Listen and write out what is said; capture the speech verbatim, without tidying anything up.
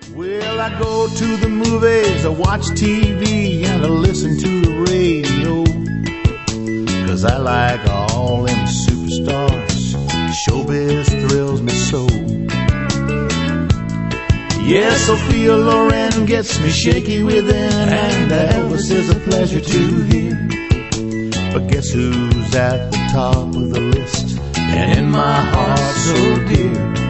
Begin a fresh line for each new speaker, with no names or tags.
Well, I go to the movies, I watch T V, and I listen to the radio, 'cause I like all them superstars. Showbiz thrills me so. Yes, Sophia Loren gets me shaky within, and Elvis is a pleasure to hear. But guess who's at the top of the list, and in my heart so dear?